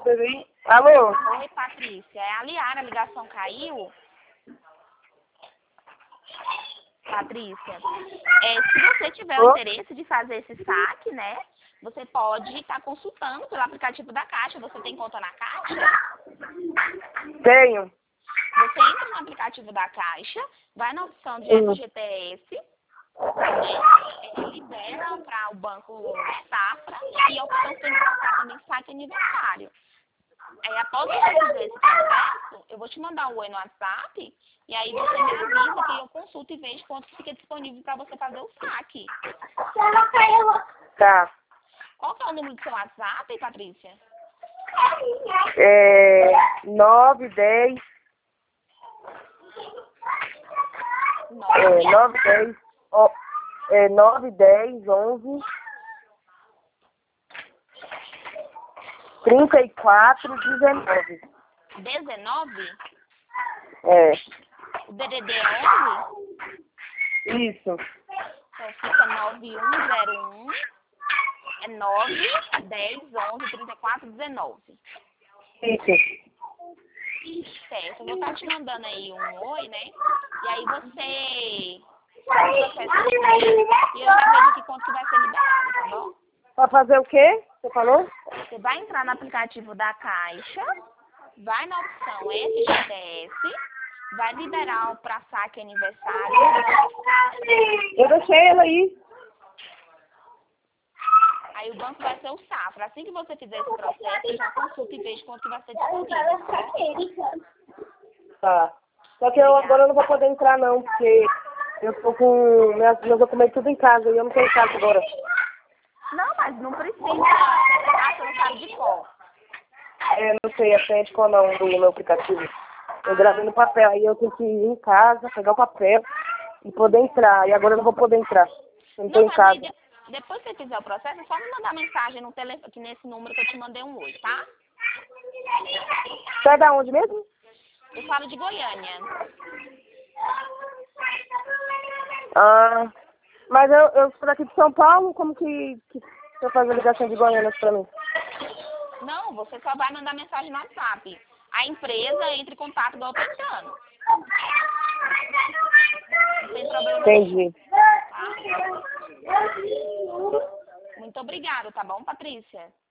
vocês aí. Alô? Oi, Patrícia. É a Liara, a ligação caiu? Patrícia, se você tiver o interesse de fazer esse saque, né? Você pode estar consultando pelo aplicativo da Caixa. Você tem conta na Caixa? Tenho. Você entra no aplicativo da Caixa, vai na opção de FGTS, né? Ele libera para o Banco Safra e a opção que tem que colocar também saque aniversário. Aí, após você fazer esse processo, eu vou te mandar um oi no WhatsApp e aí você me avisa que eu consulto e vejo quanto fica disponível para você fazer o saque. Tá. Qual que é o número do seu WhatsApp, Patrícia? 9, 10. 9, 10, 11. 34, 19. 19? É. O DDD é 11? Isso. Então fica 9101, 9, 10, 11, 34, 19. Isso. Certo, eu vou estar te mandando aí um oi, né? E aí você faz o processo e eu já vejo aqui quanto que vai ser liberado, tá bom? Pra fazer o quê? Você falou? Você vai entrar no aplicativo da Caixa, vai na opção FGTS, vai liberar para saque aniversário. Eu deixei ela aí. Aí o banco vai ser o Safra. Assim que você fizer esse processo, eu já consulto e vejo quanto que vai ser disponível, tá bom? Tá. Só que eu agora não vou poder entrar não, porque eu tô com meus documentos tudo em casa e eu não tô em casa agora. Não, mas não precisa. Ah, você não sabe de qual. Não sei, a frente qual não do meu aplicativo. Eu gravei no papel, aí eu tenho que ir em casa, pegar o papel e poder entrar. E agora eu não vou poder entrar. Eu não tô em casa. Depois que você fizer o processo, é só me mandar mensagem no telefone, aqui nesse número que eu te mandei um oi, tá? Você é da onde mesmo? Eu falo de Goiânia. Ah, mas eu sou daqui de São Paulo, como que você faz a ligação de Goiânia pra mim? Não, você só vai mandar mensagem no WhatsApp. A empresa entra em contato igual eu tô entrando. Não tem problema. Entendi. Tá? Muito obrigada, tá bom, Patrícia?